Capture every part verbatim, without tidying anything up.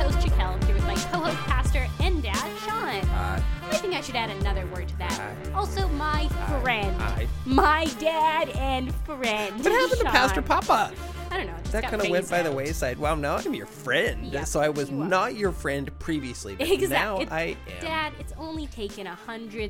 host, Jaquel. I'm here with my co-host, Pastor, and Dad, Sean. Hi. I think I should add another word to that. Hi. Also, my friend. Hi. My dad and friend, What happened Sean. to Pastor Papa? I don't know. it just That got kind of went phased by the out. wayside. Well, now I'm your friend. Yeah, so I was you are. not your friend previously, but Exactly. now It's- I am. Dad, it's only taken one hundred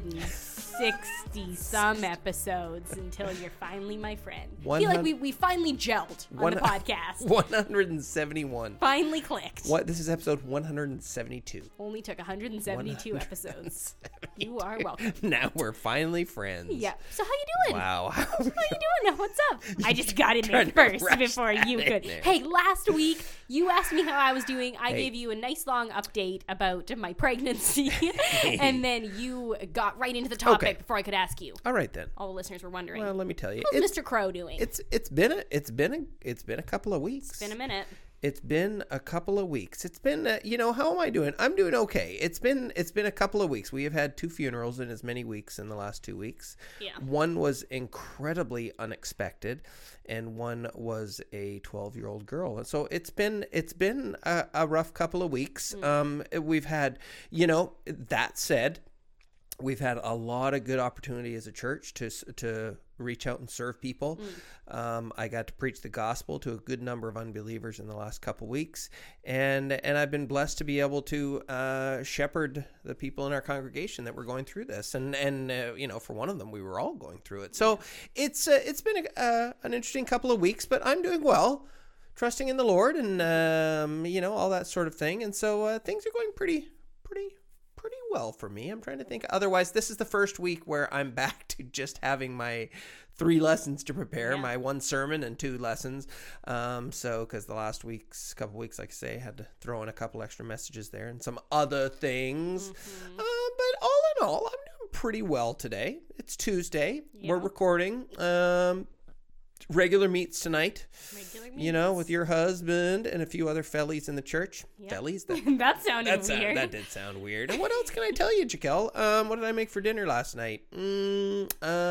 sixty some episodes until you're finally my friend. I One feel like hun- we, we finally gelled on One- the podcast. one hundred seventy-one. Finally clicked. What? This is episode one hundred seventy-two. Only took one hundred seventy-two episodes. You are welcome. Now we're finally friends. Yeah. So how you doing? Wow. How you doing? What's up? I just got in there Trying to first rush before that you in could. there. Hey, last week you asked me how I was doing. I Hey. gave you a nice long update about my pregnancy, and then you got right into the topic Okay. before I could ask you. All right then. All the listeners were wondering, Well, let me tell you. how's It's, Mister Crow doing? it's it's been a it's been a it's been a couple of weeks. It's been a minute. It's been a couple of weeks. It's been, uh, you know, how am I doing? I'm doing okay. It's been, it's been a couple of weeks. We have had two funerals in as many weeks in the last two weeks. Yeah. One was incredibly unexpected, and one was a twelve-year-old girl. And so it's been, it's been a, a rough couple of weeks. Mm. Um, we've had, you know, that said, we've had a lot of good opportunity as a church to to reach out and serve people. Mm. Um, I got to preach the gospel to a good number of unbelievers in the last couple weeks, and and I've been blessed to be able to uh, shepherd the people in our congregation that were going through this. And and uh, you know, for one of them, we were all going through it. So it's uh, it's been a, uh, an interesting couple of weeks, but I'm doing well, trusting in the Lord, and um, you know, all that sort of thing. And so uh, things are going pretty pretty. pretty well for me. I'm trying to think. Otherwise, this is the first week where I'm back to just having my three lessons to prepare, Yeah. my one sermon and two lessons. Um, so, because the last week's couple weeks, like I say, had to throw in a couple extra messages there and some other things. Mm-hmm. Uh, but all in all, I'm doing pretty well today. It's Tuesday. Yeah. We're recording. Um, regular meets tonight. Regular You know, meetings. with your husband and a few other fellies in the church. Yeah. Fellies? That, that sounded that, sound, weird. that did sound weird. And what else can I tell you, Jaquel? Um, what did I make for dinner last night? Mm,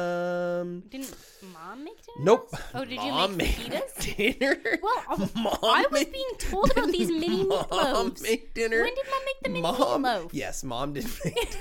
um, Didn't Mom make dinner? nope. Oh, did Mom you make made fajitas? dinner. Well, I- Mom I was made- being told about these mini Mom meatloaves. made dinner. When did Mom make the mini Mom, meatloaf? yes, Mom did make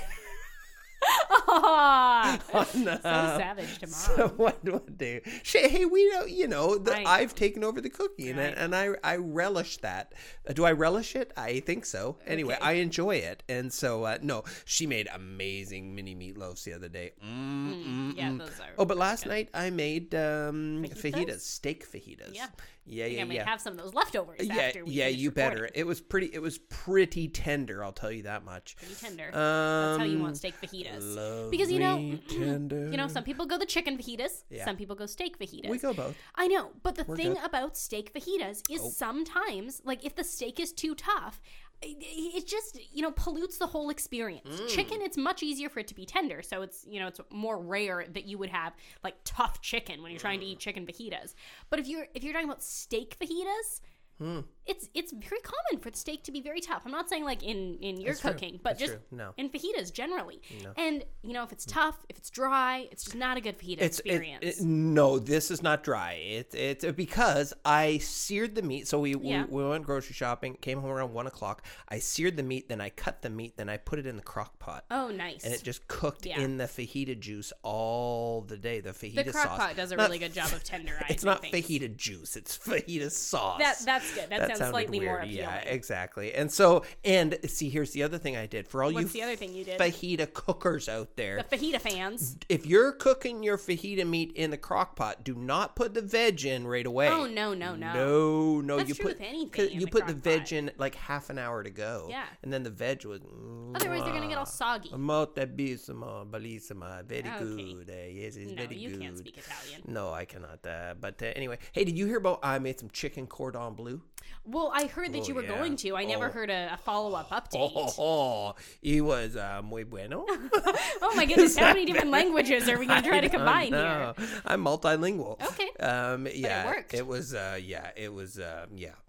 Aw, on, uh, so savage to Mom. So what do I do? Shay, hey, we know, you know, the, I know. I've taken over the cooking, Right. and, and I I relish that. Uh, do I relish it? I think so. Anyway, Okay. I enjoy it, and so uh, no, she made amazing mini meatloaves the other day. Mm, mm, yeah, mm. those are. Oh, but last night I made um, Fajitas? fajitas, steak fajitas. Yeah. yeah, I think yeah, I might yeah. have some of those leftovers Yeah, after we yeah, finish you better. recording. It was pretty. It was pretty tender. I'll tell you that much. Pretty tender. Um, That's how you want steak fajitas. Lovely, Because you know, tender. you know, some people go the chicken fajitas. Yeah. Some people go steak fajitas. We go both. I know, but the We're thing good. about steak fajitas is Oh. sometimes, like, if the steak is too tough, it, it just, you know, pollutes the whole experience. Mm. Chicken, it's much easier for it to be tender, so it's, you know, it's more rare that you would have like tough chicken when you're trying to eat chicken fajitas. But if you're if you're talking about steak fajitas, Hmm. it's it's very common for the steak to be very tough. I'm not saying like in in your That's true. cooking, but That's just true. No. in fajitas generally. No. And you know, if it's tough, if it's dry, it's just not a good fajita It's it- experience. it- no, this is not dry. It's it's because I seared the meat. So we, Yeah. we we went grocery shopping, came home around one o'clock. I seared the meat, then I cut the meat, then I put it in the crock pot, oh, nice. and it just cooked Yeah. in the fajita juice all the day. The fajita the crock sauce. pot does a Not- really good job of tenderizing. It's not things. fajita juice. It's fajita sauce. That that's good. That, sounds sounded slightly more weird. appealing. Yeah, exactly. And so, and see, here's the other thing I did for all What's you the other thing you did? fajita cookers out there. The fajita fans. If you're cooking your fajita meat in the crock pot, do not put the veg in right away. Oh no no no. No, no, That's you true put with anything 'cause in you the put the crock veg pot. in like half an hour to go. Yeah. and then the veg was. Otherwise, they're gonna get all soggy. Molto bellissimo, bellissimo, very Okay. good. Uh, yes, it's No, very you good. can't speak Italian. No, I cannot. Uh, but uh, anyway, hey, did you hear about I made some chicken cordon bleu? Well, I heard that Oh, you were yeah. going to. I never Oh. heard a, a follow up update. Oh, oh, oh, it was uh, muy bueno. Oh my goodness, how many different languages are we going to try to I don't combine know. here? I'm multilingual. Okay. Um, yeah, worked. It was. Uh, yeah. It was. Uh, yeah.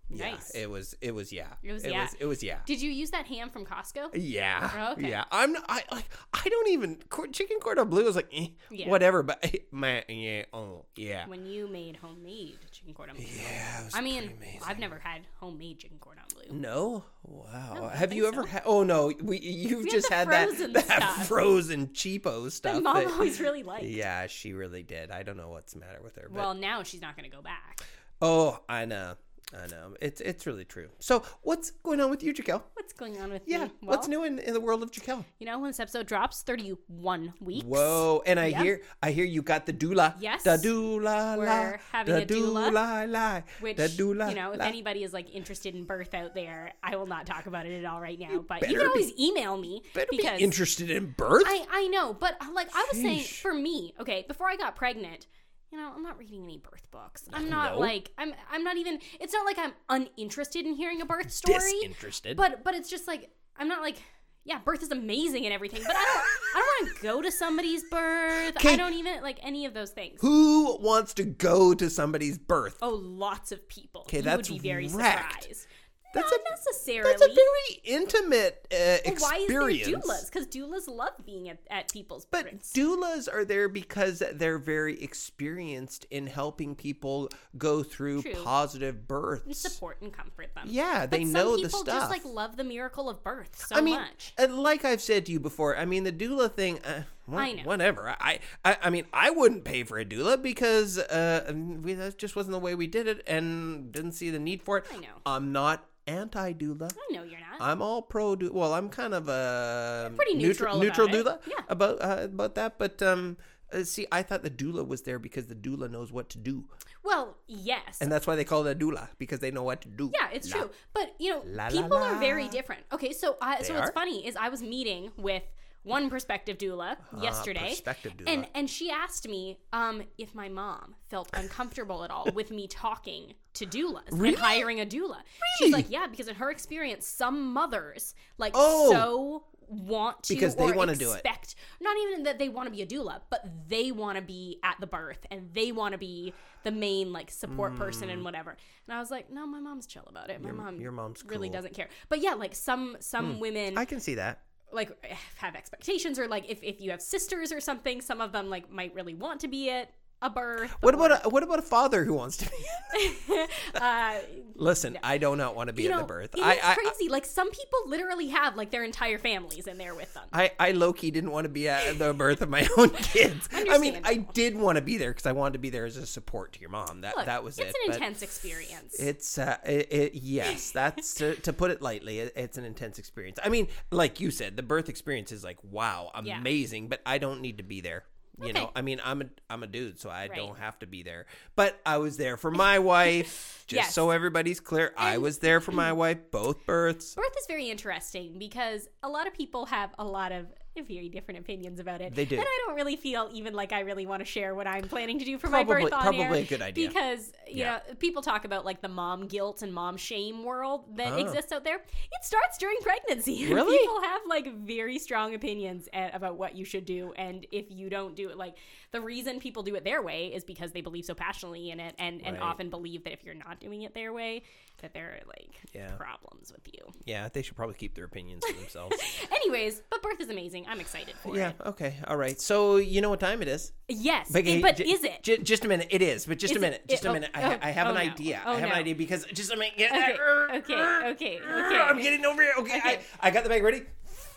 Yeah, Nice. it was. It was. Yeah. It was, It yeah. was. It was. Yeah. Did you use that ham from Costco? Yeah. Oh, okay. Yeah. I'm. Not, I like. I don't even. cor- Chicken cordon bleu is like, eh, Yeah. whatever. But eh, man, yeah. Oh, yeah. When you made homemade chicken cordon bleu. Yeah. It was I mean, pretty amazing. I've never had homemade chicken cordon bleu. No. Wow. No, I Have think you ever so. had? Oh no. We. You've We had just the had that. frozen That stuff. frozen cheapo stuff. My mom that- always really liked. Yeah, she really did. I don't know what's the matter with her. But, Well, now she's not going to go back. oh, I know. I know. It's it's really true. So, what's going on with you, Jaquel? What's going on with Yeah. me? Well, What's new in, in the world of Jaquel? You know, when this episode drops, thirty-one weeks. Whoa! And I Yep. hear I hear you got the doula. Yes. The doula. We're la, having the a doula, doula la, Which, the doula, you know, if la. anybody is like interested in birth out there, I will not talk about it at all right now. But you better can always be- email me Better because be interested in birth. I, I know, but like I was saying, Sheesh. for me, okay, before I got pregnant, you know, I'm not reading any birth books. I'm not No. like I'm I'm not even. It's not like I'm uninterested in hearing a birth story. Disinterested. But but it's just like I'm not like. Yeah, birth is amazing and everything, but I don't. I don't want to go to somebody's birth. I Okay. don't even like any of those things. Who wants to go to somebody's birth? Oh, lots of people. Okay, You that's would be very wrecked. surprised. That's Not a- necessarily. That's a very intimate uh, Well, experience. why is there doulas? Because doulas love being at, at people's But births. doulas are there because they're very experienced in helping people go through True. positive births. And support and comfort them. Yeah, they but know some the people stuff. just like love the miracle of birth so I mean, much. and like I've said to you before, I mean the doula thing. Uh, wha- I know. Whatever. I, I, I mean, I wouldn't pay for a doula because uh, we, that just wasn't the way we did it, and didn't see the need for it. I know. I'm not anti-doula. I know you're not. I'm all pro. Du- well, I'm kind of a pretty neutral neutral about it. doula Yeah. about uh, about that. But um, uh, see, I thought the doula was there because the doula knows what to do, well, yes. and that's why they call it a doula, because they know what to do. Yeah, it's La. true. But, you know, La, la, people la. are very different. Okay, so I so They what's are? funny is I was meeting with one prospective doula yesterday. prospective doula. And and she asked me um if my mom felt uncomfortable at all with me talking to doulas Really? and hiring a doula. Really? She's like, yeah, because in her experience, some mothers like Oh. so want to Because they or wanna do it. expect not even that they want to be a doula, but they want to be at the birth and they want to be the main like support person and whatever. And I was like, no, my mom's chill about it. My mom Mm. your mom's really cool. doesn't care. But yeah, like some some women I can see that. like have expectations, or like if, if you have sisters or something, some of them like might really want to be at a birth. What about a, what about a father who wants to be? uh Listen, I do not want to be you at know, the birth. it I, is I, crazy. Like some people literally have like their entire families in there with them. I, I low-key didn't want to be at the birth of my own kids. I mean, I Understandable. did want to be there because I wanted to be there as a support to your mom. That Look, that was it's it. an but intense experience. It's uh, it, it, yes, that's to, to put it lightly. It, it's an intense experience. I mean, like you said, the birth experience is like wow, Yeah. amazing. But I don't need to be there. You Okay. know, I mean, I'm a I'm a dude, so I Right. don't have to be there. But I was there for my wife. Just Yes. so everybody's clear, I And- was there for my wife, both births. Birth is very interesting because a lot of people have a lot of very different opinions about it. They do. And I don't really feel even like I really want to share what I'm planning to do for Probably- my birth on probably air. a good idea. Because, you Yeah. know, people talk about like the mom guilt and mom shame world that Oh. exists out there. It starts during pregnancy. Really? People have like very strong opinions a- about what you should do. And if you don't do it, like the reason people do it their way is because they believe so passionately in it and, and Right. often believe that if you're not doing it their way, that there are like Yeah. problems with you. Yeah, they should probably keep their opinions to themselves. Anyways, but birth is amazing. I'm excited for Yeah. it. Okay. All right. So you know what time it is? Yes, But, it- but j- is it? j- just a minute. It is, but just Is a it- minute. Just it- a oh, minute. I, oh, ha- I have oh, an no. idea. Oh, I have no. an idea because just a minute. Okay, okay, okay, okay. I'm getting over here. Okay. Okay. I, I got the bag ready.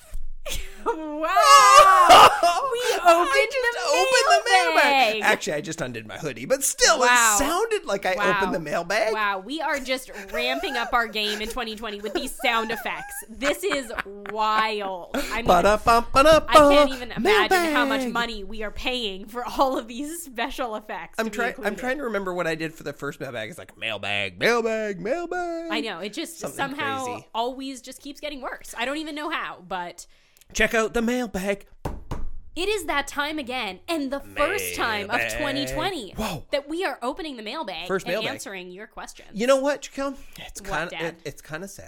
Wow! we opened just the opened the mailbag. mailbag. Actually, I just undid my hoodie, but still, Wow. it sounded like I Wow. opened the mailbag. Wow, we are just ramping up our game in twenty twenty with these sound effects. This is wild. I mean, Ba-da-bum-ba-da-bum. I can't even imagine how much Mailbag. money we are paying for all of these special effects. I'm to be trying. I'm included. trying to remember what I did for the first mailbag. It's like mailbag, mailbag, mailbag. I know it just Something somehow crazy. always just keeps getting worse. I don't even know how, but Check out the mailbag. it is that time again, and the first time of Mailbag. twenty twenty Whoa. that we are opening the mailbag First and mailbag. answering your questions. You know what, Jaquel? It's What, kind of Dad? it, it's kind of sad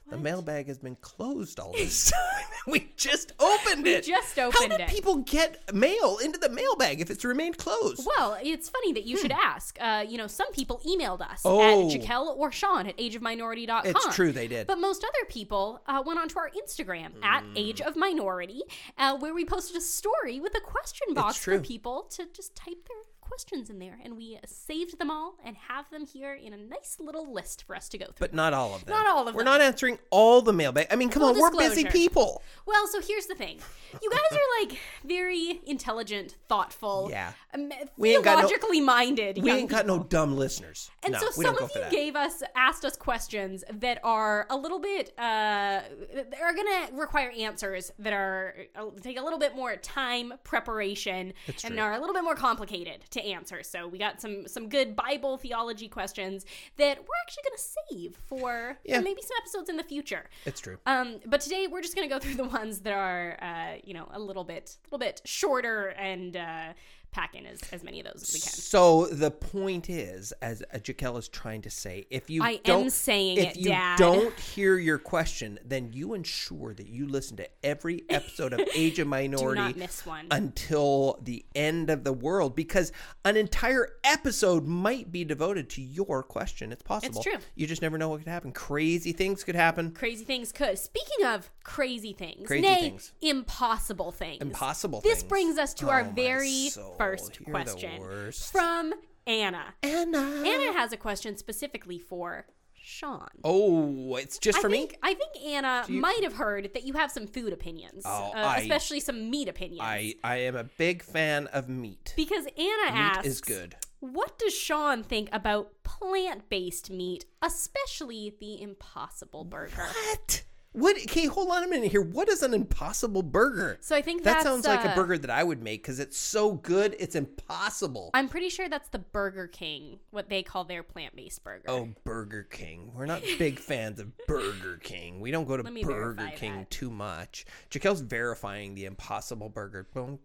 The mailbag has been closed all this time. We just opened We it. just How opened did it. people get mail into the mailbag if it's remained closed? Well, it's funny that you should ask. Uh, you know, some people emailed us Oh. at Jaquel or Sean at age of minority dot com. It's true, they did. But most other people uh, went onto our Instagram at Age of Minority, uh, where we posted a story with a question box for true. people to just type their questions in there, and we saved them all and have them here in a nice little list for us to go through. But not all of them. Not all of We're them. not answering all the mailbag. I mean, come Full on, we're busy disclosure. people. Well, so here's the thing. You guys are like very intelligent, thoughtful, Yeah. um, We ain't got no- theologically minded. We young ain't got no people. dumb listeners. And no, so we some don't go of for you that. gave us, asked us questions that are a little bit, uh, are going to require answers that are, uh, take a little bit more time, preparation, It's and true. are a little bit more complicated to answer. So we got some, some good Bible theology questions that we're actually going to save for, Yeah. for maybe some episodes in the future. It's true. Um, but today we're just going to go through the ones that are, uh, you know, a little bit, a little bit shorter and, uh, pack in as, as many of those as we can. So the point is, as Jaquel is trying to say, if you I don't, am saying if it, you Dad. don't hear your question, then you ensure that you listen to every episode of Age of Do Minority not miss one. until the end of the world, because an entire episode might be devoted to your question. It's possible. It's true. You just never know what could happen. Crazy things could happen. Crazy things could. Speaking of crazy things, Crazy nay, things. impossible things. Impossible This things. brings us to Oh, our my very soul. first You're the question worst. from Anna. Anna. Anna has a question specifically for Sean. Oh, it's just I for think, me? I think Anna you- might have heard that you have some food opinions, Oh, uh, I- especially some meat opinions. I, I am a big fan of meat. because Anna Meat asks, is good. what does Sean think about plant-based meat, especially the Impossible Burger? What? What? Okay, hold on a minute here. What is an Impossible Burger? So I think That that's, sounds like a uh, burger that I would make because it's so good, it's impossible. I'm pretty sure that's the Burger King, what they call their plant-based burger. Oh, Burger King. We're not big fans of Burger King. We don't go to Let me Burger verify King that. too much. Jaquel's verifying the Impossible Burger. am.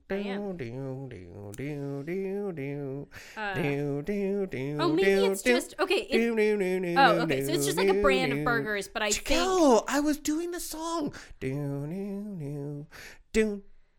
Uh, Oh, oh, maybe it's just okay. It, oh, okay. So it's just like a brand of burgers, but I think Jaquel, I was doing the song. Do do do do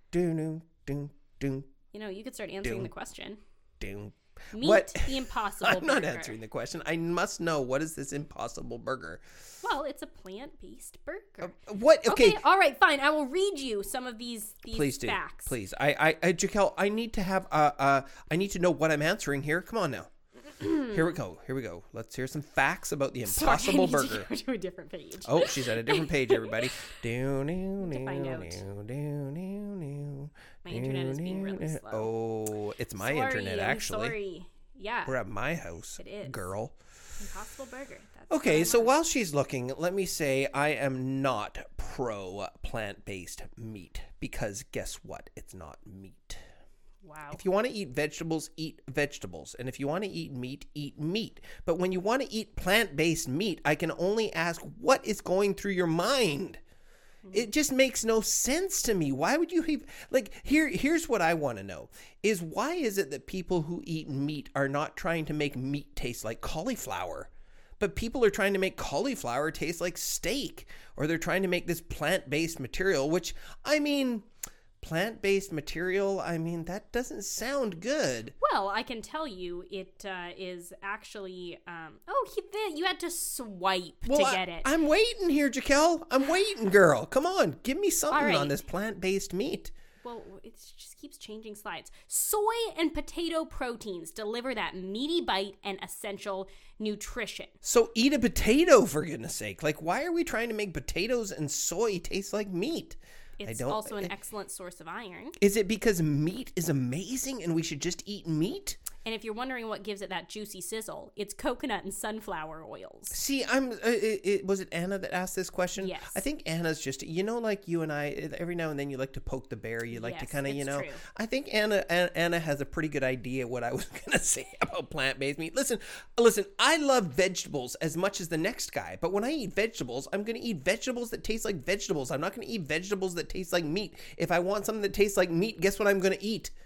do do do you know you could start answering Doom. the question. do. Meet What? the Impossible I'm not Burger. answering the question. I must know, what is this Impossible Burger? Well, it's a plant-based burger. What? Okay, Okay. All right. Fine. I will read you some of these these please do. facts. Please, I, I, I, Jaquel, I need to have, uh, uh, I need to know what I'm answering here. Come on now. Here we go. Here we go. Let's hear some facts about the Sorry, I Impossible need to Burger. go to a different page. Oh, she's at a different page, everybody. Do, do, do, find out. do, do, do, do, My internet is being really do, slow. Oh, it's my Sorry, internet, I'm actually. Sorry. Yeah. We're at my house, It is. girl. Impossible Burger. That's Okay, what so I want. while she's looking, let me say I am not pro plant-based meat because guess what? It's not meat. Wow. If you want to eat vegetables, eat vegetables. And if you want to eat meat, eat meat. But when you want to eat plant-based meat, I can only ask, what is going through your mind? It just makes no sense to me. Why would you even, like, here here's what I want to know is why is it that people who eat meat are not trying to make meat taste like cauliflower? But people are trying to make cauliflower taste like steak, or they're trying to make this plant-based material, which, I mean, plant-based material, I mean, that doesn't sound good. Well, I can tell you it uh, is actually. Um, oh, he, the, you had to swipe Well, to I- get it. I'm waiting here, Jaquel. I'm waiting, girl. Come on, give me something All right. on this plant-based meat. Well, it just keeps changing slides. Soy and potato proteins deliver that meaty bite and essential nutrition. So eat a potato, for goodness sake. Like, why are we trying to make potatoes and soy taste like meat? I It's don't- also an excellent source of iron. Is it because meat is amazing and we should just eat meat? And if you're wondering what gives it that juicy sizzle, it's coconut and sunflower oils. See, I'm. Uh, it, it, was it Anna that asked this question? Yes. I think Anna's just. You know, like you and I. Every now and then, you like to poke the bear. You like to Yes, kind of, you it's know. true. I think Anna. Anna Anna has a pretty good idea what I was gonna say about plant-based meat. Listen, listen. I love vegetables as much as the next guy, but when I eat vegetables, I'm gonna eat vegetables that taste like vegetables. I'm not gonna eat vegetables that taste like meat. If I want something that tastes like meat, guess what I'm gonna eat?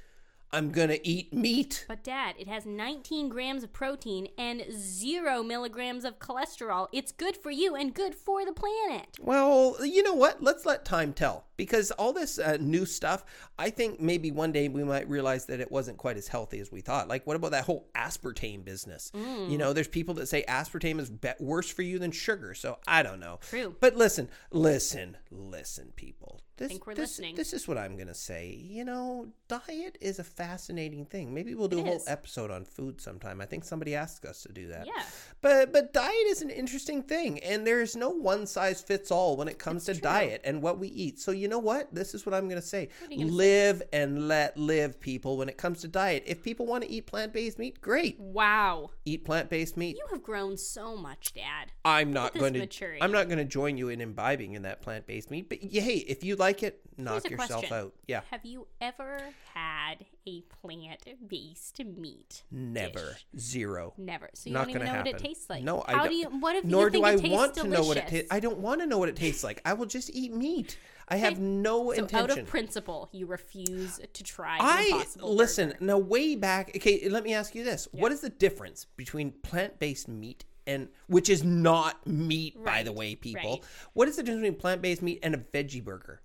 I'm going to eat meat. But Dad, it has nineteen grams of protein and zero milligrams of cholesterol. It's good for you and good for the planet. Well, you know what? Let's let time tell. Because all this uh, new stuff, I think maybe one day we might realize that it wasn't quite as healthy as we thought. Like, what about that whole aspartame business? Mm. You know, there's people that say aspartame is be- worse for you than sugar. So I don't know. True. But listen, listen, listen, people. This, I think we're this, listening. This is what I'm going to say. You know, diet is a fascinating thing. Maybe we'll do it a whole is. episode on food sometime. I think somebody asked us to do that. Yeah. But but diet is an interesting thing. And there's no one size fits all when it comes it's to true. diet and what we eat. So you know what? This is what I'm going to say. Gonna live say? and let live, people, when it comes to diet. If people want to eat plant-based meat, great. Wow. Eat plant-based meat. You have grown so much, Dad. I'm not going to maturity. I'm not going to join you in imbibing in that plant-based meat. But yeah, hey, if you like it, knock Here's a yourself question. out. Yeah. Have you ever had a plant-based meat Never. dish? Zero. Never. So you Not don't even gonna know happen. what it tastes like. No, I How don't. do you? What if Nor you think do I it tastes want delicious? to know what it tastes. I don't want to know what it tastes like. I will just eat meat. I have no so intention. out of principle, you refuse to try. I Impossible listen Burger. now. Way back. Okay, let me ask you this: Yeah. What is the difference between plant-based meat and, which is not meat, by Right, the way, people? right. What is the difference between plant-based meat and a veggie burger?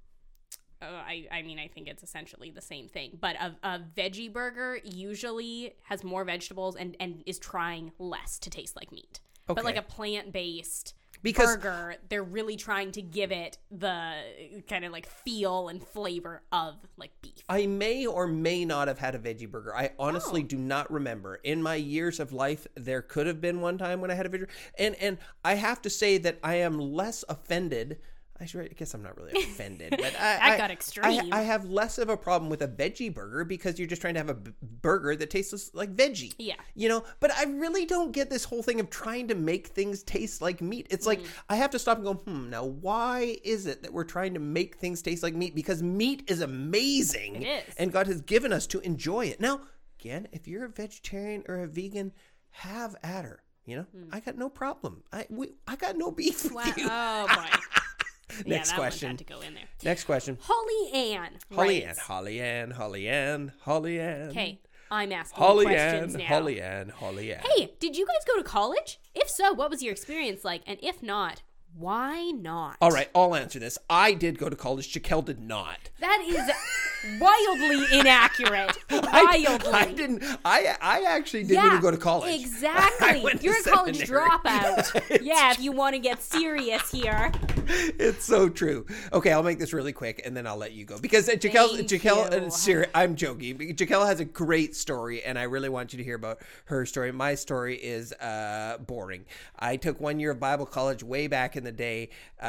Uh, I, I mean, I think it's essentially the same thing. But a, a veggie burger usually has more vegetables and, and is trying less to taste like meat. Okay. But like a plant-based Because- burger, they're really trying to give it the kind of like feel and flavor of like beef. I may or may not have had a veggie burger. I honestly Oh. do not remember. In my years of life, there could have been one time when I had a veggie burger. And, and I have to say that I am less offended. I, should, I guess I'm not really offended. But I, That I, got extreme. I, I have less of a problem with a veggie burger because you're just trying to have a b- burger that tastes like veggie. Yeah. You know, but I really don't get this whole thing of trying to make things taste like meat. It's like I have to stop and go, hmm, now why is it that we're trying to make things taste like meat? Because meat is amazing. It is. And God has given us to enjoy it. Now, again, if you're a vegetarian or a vegan, have at her. You know, I got no problem. I we, I got no beef with Wow. you. Oh, boy. yeah, Next that question. one had to go in there. Next question. Holly Ann. Holly Ann, writes- Holly Ann, Holly Ann, Holly Ann. Okay, I'm asking Holly questions Ann, now. Holly Ann, Holly Ann. Hey, did you guys go to college? If so, what was your experience like? And if not, why not? All right, I'll answer this. I did go to college. Jaquel did not. That is wildly inaccurate. I, Wildly. I didn't. I I actually didn't yeah, even go to college. I Exactly. went to You're a college seminary. dropout. yeah, if you want to get serious here. It's so true. Okay, I'll make this really quick and then I'll let you go because uh, Jaquel, Thank Jaquel, you. uh, ser- I'm joking. Jaquel has a great story and I really want you to hear about her story. My story is uh, boring. I took one year of Bible college way back in the day.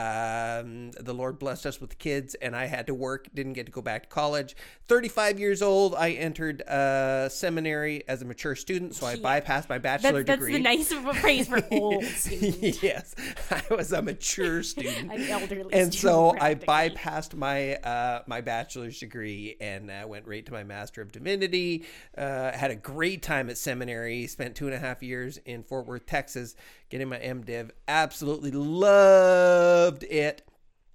Um, the Lord blessed us with kids and I had to work, didn't get to go back to college. thirty-five years old, I entered uh, seminary as a mature student, so I Yeah. bypassed my bachelor That's, that's degree. the nice of a phrase for old student. Yes, I was a mature student. An elderly And student, so I practically. bypassed my uh, my bachelor's degree and uh, went right to my Master of Divinity. Uh, had a great time at seminary. Spent two and a half years in Fort Worth, Texas, getting my MDiv. Absolutely loved it.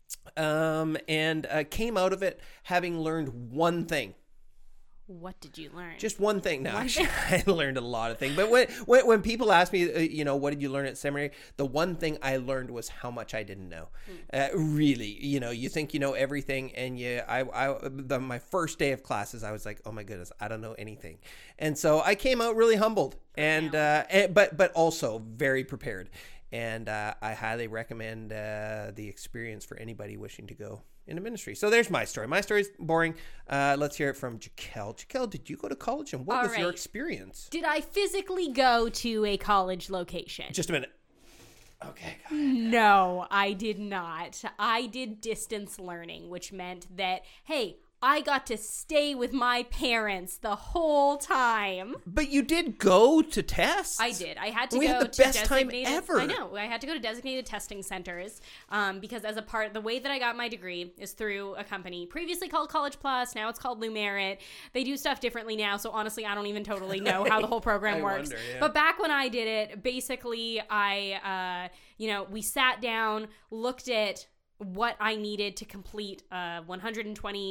Um, and uh, came out of it having learned one thing. What did you learn? Just one thing. No, One actually, thing? I learned a lot of things. But when when, when people ask me, uh, you know, what did you learn at seminary? The one thing I learned was how much I didn't know. Uh, really, you know, you think you know everything, and you, I, I, the, my first day of classes, I was like, oh my goodness, I don't know anything, and so I came out really humbled, and, uh, and but but also very prepared, and uh, I highly recommend uh, the experience for anybody wishing to go into ministry. So there's my story. My story's boring. Uh, let's hear it from Jaquel. Jaquel, did you go to college and what All was your right. experience? Did I physically go to a college location? Just a minute. Okay. Go ahead. No, I did not. I did distance learning, which meant that, hey, I got to stay with my parents the whole time. But you did go to tests. I did. I had to We go had the to best time designated. ever. I know. I had to go to designated testing centers um, because as a part, the way that I got my degree is through a company previously called College Plus. Now it's called Lumerit. They do stuff differently now, so honestly, I don't even totally know how the whole program I works. wonder, yeah. But back when I did it, basically, I, uh, you know, we sat down, looked at what I needed to complete a one hundred twenty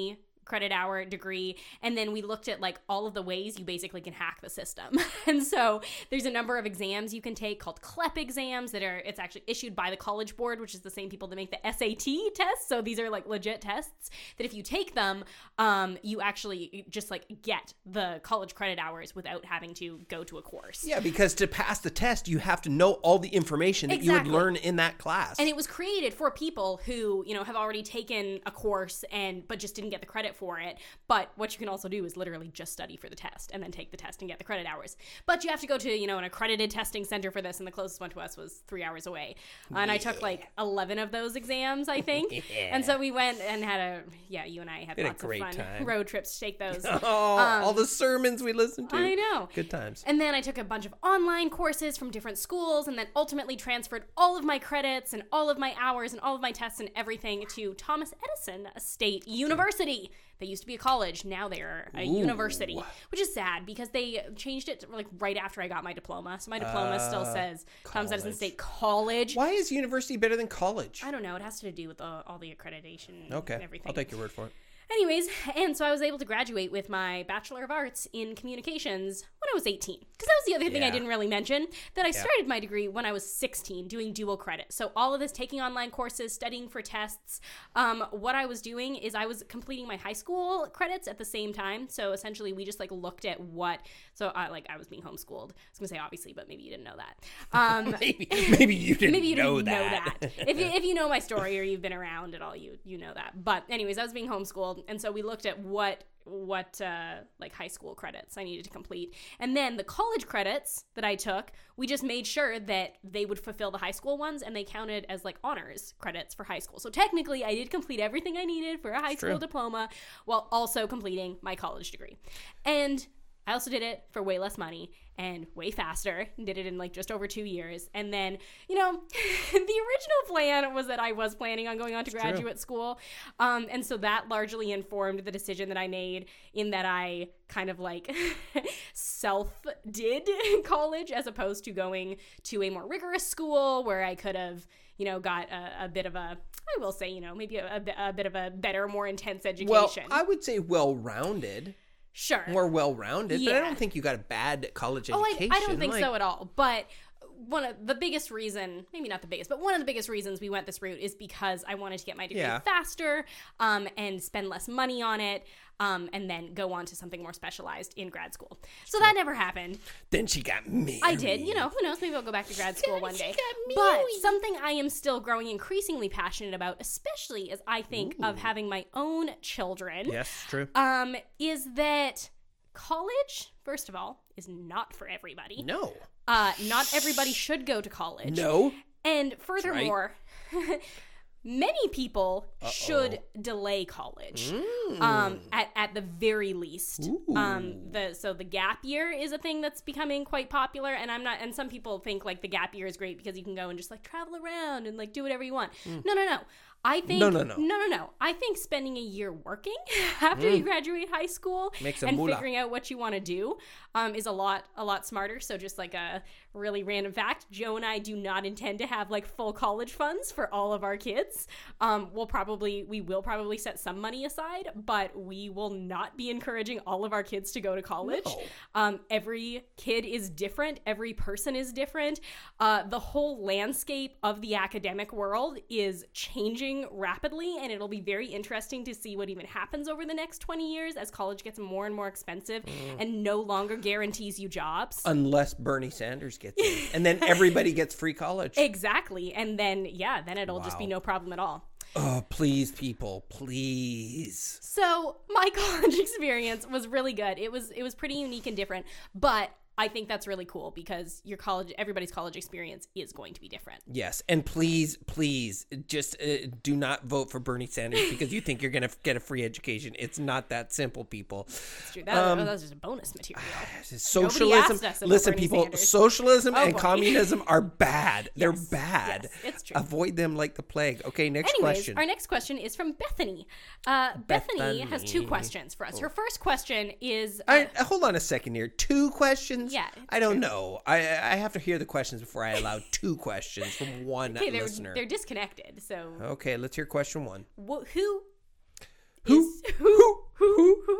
credit hour degree, and then we looked at like all of the ways you basically can hack the system. And so there's a number of exams you can take called C L E P exams that are, it's actually issued by the College Board, which is the same people that make the S A T tests. So these are like legit tests that if you take them, um, you actually just like get the college credit hours without having to go to a course. Yeah, because to pass the test, you have to know all the information that Exactly. you would learn in that class. And it was created for people who, you know, have already taken a course and but just didn't get the credit for it. But what you can also do is literally just study for the test and then take the test and get the credit hours. But you have to go to, you know, an accredited testing center for this, and the closest one to us was three hours away. Uh, and yeah. I took like eleven of those exams, I think. yeah. And so we went and had a, yeah, you and I had Been lots of fun time. road trips to take those. Oh, um, all the sermons we listened to. I know. Good times. And then I took a bunch of online courses from different schools, and then ultimately transferred all of my credits and all of my hours and all of my tests and everything to Thomas Edison State University. They used to be a college. Now they are a Ooh. university, which is sad because they changed it like right after I got my diploma. So my diploma uh, still says college. Thomas Edison State College. Why is university better than college? I don't know. It has to do with the, all the accreditation okay. and everything. I'll take your word for it. Anyways, and so I was able to graduate with my Bachelor of Arts in Communications when I was eighteen. Because that was the other thing yeah. I didn't really mention, that I yeah. started my degree when I was sixteen, doing dual credit. So all of this, taking online courses, studying for tests. Um, what I was doing is I was completing my high school credits at the same time. So essentially, we just like looked at what, so I, like I was being homeschooled. I was going to say obviously, but maybe you didn't know that. Um, maybe, maybe you didn't, maybe you didn't know, know that. that. if, you, if you know my story or you've been around at all, you you know that. But anyways, I was being homeschooled. And so we looked at what what uh, like high school credits I needed to complete. And then the college credits that I took, we just made sure that they would fulfill the high school ones, and they counted as like honors credits for high school. So technically I did complete everything I needed for a high It's school true. diploma while also completing my college degree. And I also did it for way less money and way faster. Did it in like just over two years. And then, you know, the original plan was that I was planning on going on to it's graduate true. school. Um, and so that largely informed the decision that I made, in that I kind of like self-did college as opposed to going to a more rigorous school where I could have, you know, got a, a bit of a, I will say, you know, maybe a, a, a bit of a better, more intense education. Well, I would say well-rounded. Sure. More well-rounded, Yeah. but I don't think you got a bad college Oh, education. I, I don't think like, so at all. But one of the biggest reason, maybe not the biggest, but one of the biggest reasons we went this route is because I wanted to get my degree Yeah. faster, um, and spend less money on it, um, and then go on to something more specialized in grad school. So that never happened. Then she got married. I did. You know, who knows? Maybe I'll go back to grad school one day. got But married. something I am still growing increasingly passionate about, especially as I think Ooh. of having my own children, Yes, true. um, is that college, first of all, is not for everybody. No. Uh, not everybody should go to college. No. And furthermore, many people Uh-oh. should delay college. Mm. Um, at, at the very least. Ooh. Um, the so the gap year is a thing that's becoming quite popular, and I'm not. And some people think like the gap year is great because you can go and just like travel around and like do whatever you want. Mm. No, no, no. I think No, no, no. no, no, no. I think spending a year working after you graduate high school Makes a and moolah. figuring out what you want to do um, is a lot, a lot smarter. So just like a really random fact, Joe and I do not intend to have like full college funds for all of our kids. Um, we'll probably, we will probably set some money aside, but we will not be encouraging all of our kids to go to college. No. Um, every kid is different. Every person is different. Uh, the whole landscape of the academic world is changing rapidly, and it'll be very interesting to see what even happens over the next twenty years as college gets more and more expensive mm. and no longer guarantees you jobs. Unless Bernie Sanders gets in. And then everybody gets free college. Exactly. And then, yeah, then it'll Wow. just be no problem at all. Oh, please, people, please. So my college experience was really good. It was it was pretty unique and different, but I think that's really cool because your college, everybody's college experience is going to be different. Yes, and please, please, just uh, do not vote for Bernie Sanders because you think you're going to get a free education. It's not that simple, people. It's true. That, Um, that was just a bonus material. Socialism, asked us about listen, Bernie people, Sanders. socialism Oh, and boy. communism are bad. They're Yes, bad. yes, it's true. Avoid them like the plague. Okay, next Anyways, question. our next question is from Bethany. Uh, Bethany. Bethany. has two questions for us. Her first question is... Uh, All right, hold on a second here. Two questions? Yeah, I don't know. I I have to hear the questions before I allow two questions from one okay, they're, listener. they're disconnected, so... Okay, let's hear question one. Wh- who... Who? Is, who? Who?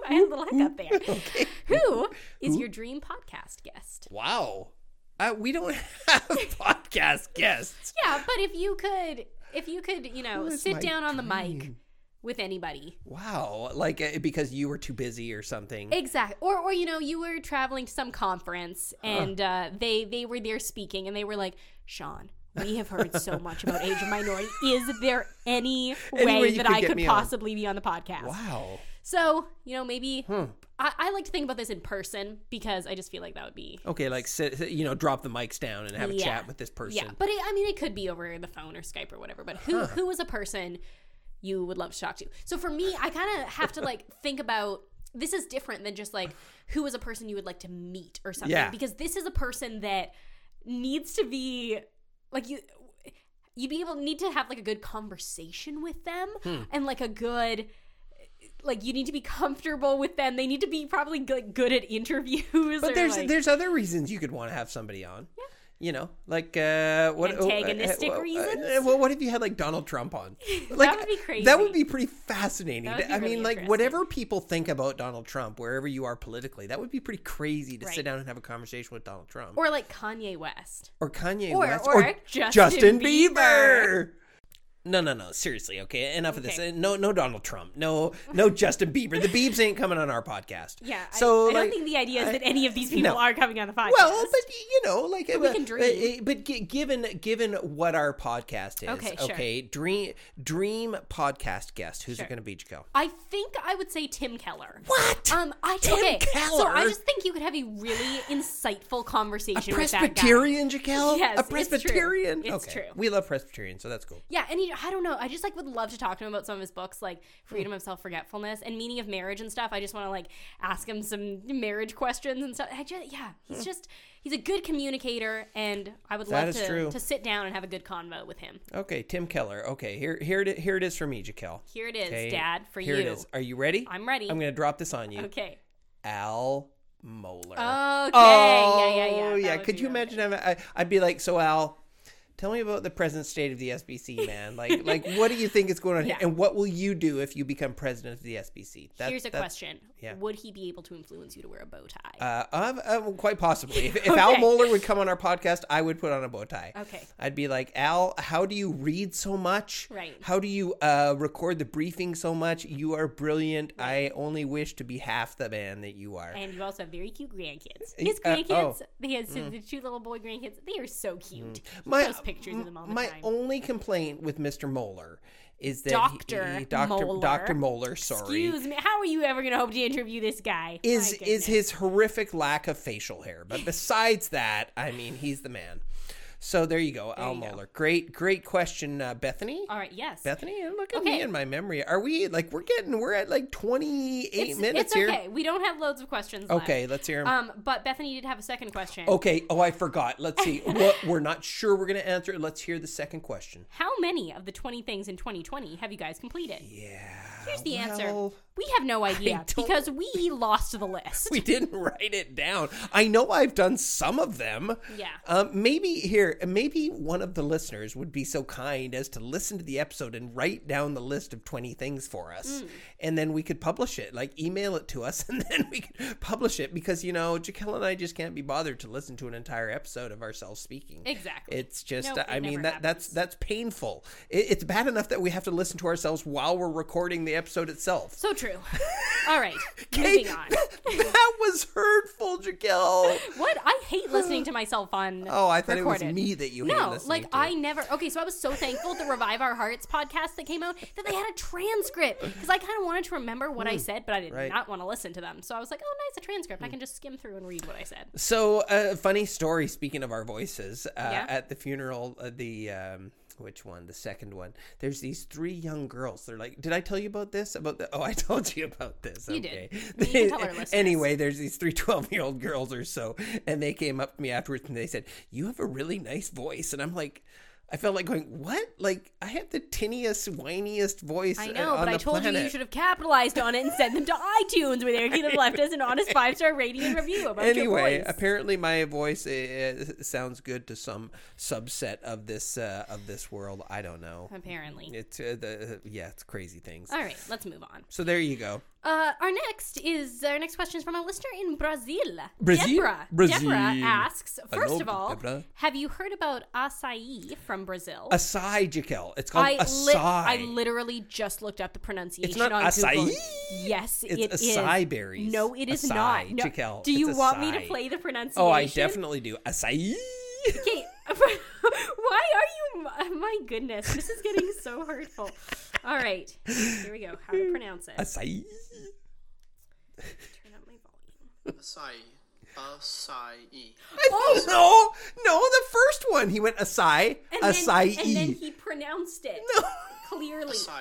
I had a little hiccup there. Okay. Who is Who? your dream podcast guest? Wow. Uh, we don't have podcast guests. Yeah, but if you could, if you could, you know, Who is sit my down on the mic dream? with anybody. Wow. Like uh, because you were too busy or something. Exactly. Or, or you know, you were traveling to some conference and uh, they they were there speaking and they were like, Sean, we have heard so much about Age of Minority. Is there any way, Any way you that could I get could me on? possibly be on the podcast? Wow. So, you know, maybe Hmm. I, I like to think about this in person because I just feel like that would be. Okay, like sit, sit- you know, drop the mics down and have a Yeah. chat with this person. Yeah. But it, I mean, it could be over the phone or Skype or whatever. But who Huh. who is a person you would love to talk to? So for me, I kind of have to like think about. This is different than just like who is a person you would like to meet or something. Yeah. Because this is a person that needs to be like you. You'd be able need to have like a good conversation with them Hmm. and like a good. Like you need to be comfortable with them. They need to be probably good, good at interviews. But or there's like, there's other reasons you could want to have somebody on. Yeah. You know, like uh, what Antagonistic uh, uh, uh, reasons? Uh, well, what if you had like Donald Trump on? Like, would be crazy. That would be pretty fascinating. That would be I really mean, like interesting. whatever people think about Donald Trump, wherever you are politically, that would be pretty crazy to Right. sit down and have a conversation with Donald Trump or like Kanye West. or Kanye or- West or or Justin Justin Bieber. Bieber. No, no, no. Seriously, okay. Enough of this. Okay. Uh, No, no Donald Trump. No, no Justin Bieber. The Biebs ain't coming on our podcast. Yeah. So I, I like, don't think the idea is I- that any of these people no. are coming on the podcast. Well, but you know, like we uh, can uh, dream. uh, But gi- given given what our podcast is, Okay, sure. okay, dream dream podcast guest. Who's Sure. it going to be, Jaquel? I think I would say Tim Keller. What? Um, I Tim okay. So I Keller? just think you could have a really insightful conversation A with that guy. Presbyterian, Jaquel? Yes, a it's true. Presbyterian. It's okay. true. We love Presbyterians, so that's cool. Yeah, and he, I don't know. I just like would love to talk to him about some of his books, like Freedom of Self Forgetfulness and Meaning of Marriage and stuff. I just want to like ask him some marriage questions and stuff. I just, yeah, he's just he's a good communicator, and I would That love is to true. to sit down and have a good convo with him. Okay, Tim Keller. Okay, here here it, here it is for me, Jaquel. Here it is, Okay, Dad, for here you. it is. Are you ready? I'm ready. I'm going to drop this on you. Okay. Al Mohler. Okay. Oh, yeah, yeah, yeah. That yeah. would Could be you really imagine? Having, I, I'd be like, so Al, tell me about the present state of the S B C, man. Like, like, what do you think is going on here? Yeah. And what will you do if you become president of the S B C? That- Here's a that's- question. yeah. Would he be able to influence you to wear a bow tie? Uh, um, uh, quite possibly. If, if Al Okay. Mohler would come on our podcast, I would put on a bow tie. Okay. I'd be like, Al, how do you read so much? Right. How do you uh, record the briefing so much? You are brilliant. I only wish to be half the man that you are. And you also have very cute grandkids. Uh, His uh, grandkids, oh. he has the two little boy grandkids. They are so cute. He my posts pictures of them all the my time. only complaint with Mister Mohler is that Doctor he, he, Doctor Mohler. Doctor Mohler, sorry, Excuse me. How are you ever going to hope to interview this guy? is My is goodness. his horrific lack of facial hair. But besides that, I mean, he's the man. So there you go, Al you go. Mohler. Great, great question, uh, Bethany. All right, yes. Bethany, look at Okay. me and my memory. Are we like we're getting we're at like twenty-eight it's, minutes it's here? okay. We don't have loads of questions Okay, left. let's hear 'em. Um, but Bethany did have a second question. Okay. Oh, I forgot. Let's see. what, we're not sure we're going to answer it. Let's hear the second question. How many of the twenty things in twenty twenty have you guys completed? Yeah. Here's the answer. well, We have no idea don't- because we lost the list. We didn't write it down. I know I've done some of them. Yeah. Um, maybe here, maybe one of the listeners would be so kind as to listen to the episode and write down the list of twenty things for us. Mm. And then we could publish it, like email it to us, and then we could publish it because, you know, Jaquel and I just can't be bothered to listen to an entire episode of ourselves speaking. Exactly. It's just, Nope, it I mean, never that that's happens. that's painful. It, it's bad enough that we have to listen to ourselves while we're recording the episode itself. So true. All right, Okay, moving on. That was hurtful, Jaquel. What? I hate listening to myself on Oh, I thought it recorded. was me that you hated No, listening like to. I never. Okay, so I was so thankful the Revive Our Hearts podcast that came out that they had a transcript because I kind of wanted to remember what I said, but I did Right. not want to listen to them. So I was like, oh, nice, a transcript. I can just skim through and read what I said. So, a uh, funny story. Speaking of our voices, uh, Yeah? at the funeral, uh, the um, which one? The second one. There's these three young girls. They're like, did I tell you about this? About the? Oh, I told you about this. You okay. did. You can tell our listeners. Anyway, there's these three twelve-year-old girls or so, and they came up to me afterwards and they said, "You have a really nice voice," and I'm like. I felt like going, what? Like, I have the tinniest, whiniest voice I uh, know, on but I the told planet. you you should have capitalized on it and sent them to iTunes where they could have left us an honest five-star rating and review about Anyway, your voice. apparently my voice uh, sounds good to some subset of this uh, of this world. I don't know. Apparently. It's uh, the yeah, it's crazy things. All right, let's move on. So there you go. Uh, our next is our next question is from a listener in Brazil. Brazil? Deborah. Brazil. Deborah asks, first Hello, of all, Deborah. have you heard about açaí from Brazil? Acai, Jaquel. It's called I, acai. li- I literally just looked up the pronunciation It's not on acai? Google. Yes, It's it is. acai berries. No, it is Acai, not. No. Jaquel. Do you It's want me to acai. play the pronunciation? Oh, I definitely do. Acai. Okay. Why are you? My goodness, this is getting so hurtful. All right, here we go. How to pronounce it? Acai. Turn up my volume. Acai. Acai. Oh no, no, the first one. He went acai, And then, acai. and then he pronounced it No. clearly. Acai.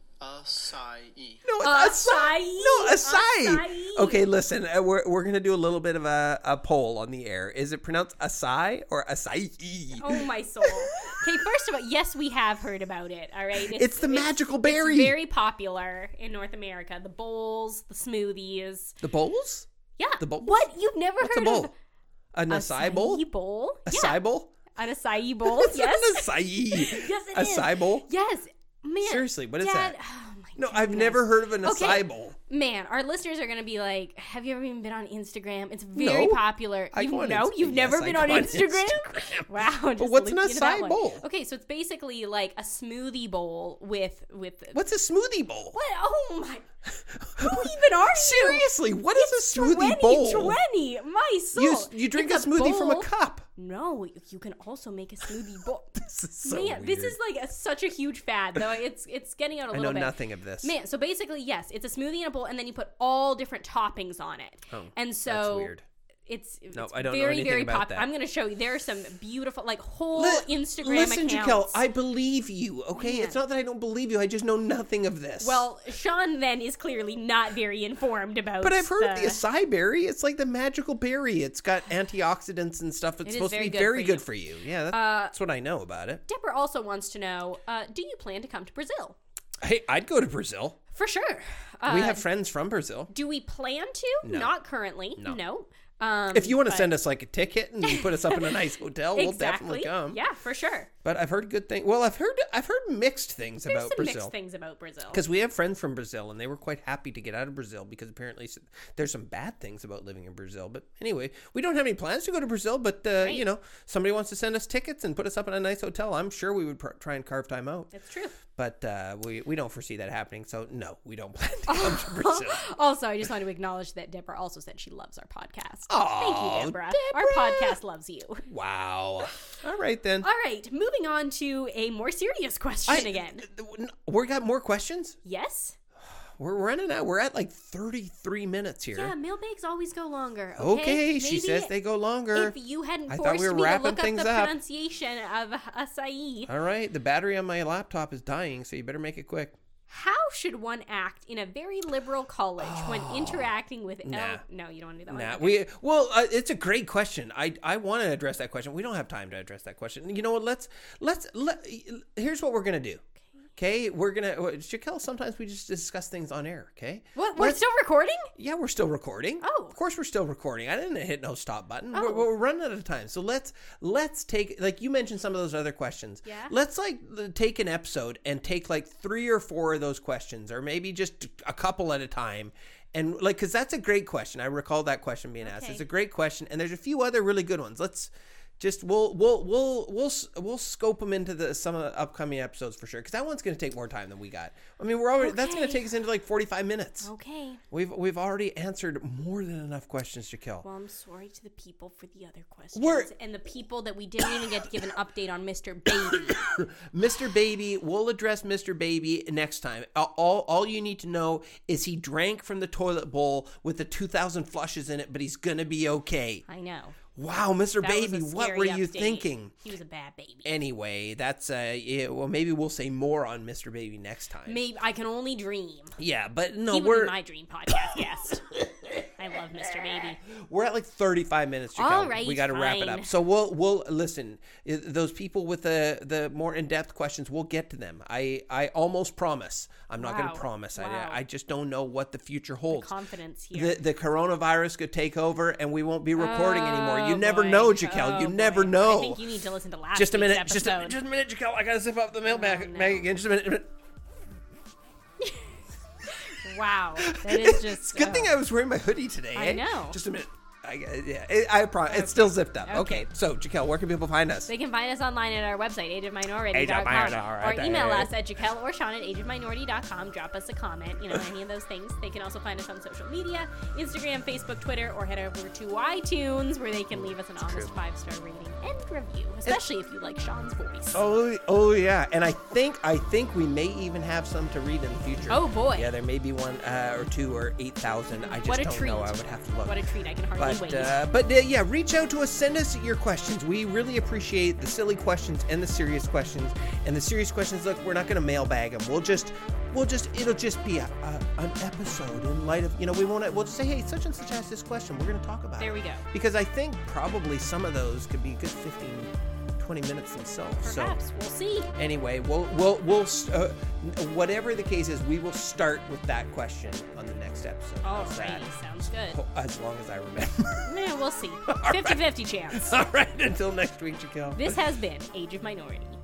Acai. No, it's acai. Acai. No, acai. Acai. Okay, listen. Uh, we're we're gonna do a little bit of a, a poll on the air. Is it pronounced acai or acai? Oh my soul. Okay, first of all, yes, we have heard about it. All right, It's the magical berry. It's very popular in North America. The bowls, the smoothies. The bowls? Yeah. The bowls? What? You've never What's a heard bowl? of An acai bowl? acai bowl? Acai Yeah. bowl? An acai bowl? It's Yes. an acai. Yes, it is. Acai bowl? Yes. Man. Seriously, what is Dad, that? Oh my No, I've goodness. never heard of an Okay. acai bowl. Man, our listeners are going to be like, have you ever even been on Instagram? It's very No. popular. I You go on know? Insta- You've yes, never I been go on on Instagram? Instagram. Wow. Just what's an linked you to that acai one. bowl? Okay, so it's basically like a smoothie bowl with... with What's a smoothie bowl? What? Oh my... Who even are you? Seriously, what is It's a smoothie twenty bowl? twenty, my soul. You, you drink It's a smoothie from a bowl. cup. No, you can also make a smoothie bowl. This is so Man, this weird. is like a, such a huge fad, though. It's it's getting out a I little know bit. nothing of this. Man, so basically, yes, it's a smoothie in a bowl, and then you put all different toppings on it. Oh, and so that's weird. It's, No, it's I don't know very, anything very about popular. that. I'm going to show you. There are some beautiful, like, whole Li- Instagram Listen, accounts. Jaquel, I believe you, okay? Man. It's not that I don't believe you. I just know nothing of this. Well, Sean then is clearly not very informed about. But I've heard the, of the acai berry. It's like the magical berry. It's got antioxidants and stuff. It's It is supposed to very be good very for good you. for you. Yeah, that, Uh, that's what I know about it. Deborah also wants to know: uh, do you plan to come to Brazil? Hey, I'd go to Brazil. For sure. Uh, We have friends from Brazil. Do we plan to? No. Not currently. No. No. Um, If you want to but- send us like a ticket and you put us up in a nice hotel, we'll definitely Exactly. come. Yeah, for sure. But I've heard good things. Well, I've heard I've heard mixed things There's about some Brazil. mixed things about Brazil. Because we have friends from Brazil, and they were quite happy to get out of Brazil because apparently s- there's some bad things about living in Brazil. But anyway, we don't have any plans to go to Brazil. But uh, Right. you know, somebody wants to send us tickets and put us up in a nice hotel. I'm sure we would pr- try and carve time out. It's true. But uh, we we don't foresee that happening. So no, we don't plan to come to Brazil. Also, I just want to acknowledge that Deborah also said she loves our podcast. Aw, Thank you, Deborah. Our Deborah. podcast loves you. Wow. All right then. All right, moving on to a more serious question I- again. We got more questions. Yes? We're running out. We're at like thirty-three minutes here. Yeah, mailbags always go longer. Okay, Okay, she Maybe says they go longer. If you hadn't I thought forced we were me to wrapping look up things the up. pronunciation of acai, All right, the battery on my laptop is dying, so you better make it quick. how should one act in a very liberal college when interacting with? Nah. El- no, you don't want to do that one. Nah, Okay. we well, uh, it's a great question. I I want to address that question. We don't have time to address that question. You know what? Let's let's let. Here's what we're gonna do. Okay, we're gonna. Jaquel, sometimes we just discuss things on air. Okay. What? We're Let's- still recording? Yeah, we're still recording. Oh. Of course we're still recording. I didn't hit no stop button. Oh. We're, we're running out of time. So let's let's take like you mentioned some of those other questions. Yeah. Let's like take an episode and take like three or four of those questions, or maybe just a couple at a time. And like, cause that's a great question. I recall that question being asked. Okay. It's a great question, and there's a few other really good ones. Let's just we'll we'll we'll we'll we'll scope them into the some of the upcoming episodes for sure. Because that one's going to take more time than we got. I mean, we're already that's going to Okay. take us into like forty-five minutes. Okay. We've we've already answered more than enough questions, Jaquel. Well, I'm sorry to the people for the other questions. We're- and the people that we didn't even get to give an update on Mister Baby. Mister Baby, we'll address Mister Baby next time. All, all all you need to know is he drank from the toilet bowl with the two thousand flushes in it, but he's gonna be okay. I know. Wow, Mister That was a Baby, what scary were you update. thinking? He was a bad baby. Anyway, that's uh, yeah, well, maybe we'll say more on Mister Baby next time. Maybe I can only dream. Yeah, but no, He would we're be my dream podcast guest. I love Mister Baby. we're at like thirty-five minutes. Jaquel. All right, we got to wrap it fine. up. So we'll we'll listen. I- Those people with the the more in depth questions, we'll get to them. I I almost promise. I'm not going Wow. to promise. Wow. I I just don't know what the future holds. Confidence here. The the coronavirus could take over, and we won't be recording anymore. You Oh, never boy. know, Jaquel. Oh, you boy. never know. I think you need to listen to last just a week's minute. Just a, episode. just a minute, Jaquel. I gotta zip up the mail bag, no. bag again. Just a minute. Wow. That is just... It's a good uh, thing I was wearing my hoodie today. I eh? know. Just a minute. I, yeah, it, I promise. It's still zipped up. Okay. Okay. So, Jaquel, where can people find us? They can find us online at our website, age of minority dot com, Age of or email Minority. us at Jaquel or Sean at age of minority dot com. Drop us a comment, you know, any of those things. They can also find us on social media, Instagram, Facebook, Twitter, or head over to iTunes where they can leave us an honest five-star rating and review, especially if you like Sean's voice. Oh, oh yeah, and I think I think we may even have some to read in the future. Oh, boy. Yeah, there may be one uh, or two or eight thousand. I just What a don't treat. know. I would have to look. What a treat. I can hardly But wait. uh, but uh, yeah, reach out to us. Send us your questions. We really appreciate the silly questions and the serious questions. And the serious questions, look, we're not going to mailbag them. We'll just, we'll just, it'll just be a, a, an episode in light of, you know, we won't. We'll just say, hey, such and such asked this question. We're going to talk about There it. we go. Because I think probably some of those could be a good fifteen, twenty minutes themselves. Perhaps. So We'll see. anyway, we'll we'll we'll uh, whatever the case is, we will start with that question on the next episode. How's that? Alrighty. Sounds good. Oh, as long as I remember. Yeah, we'll see. fifty-fifty chance. All right, until next week, Jaquel. This has been Age of Minority.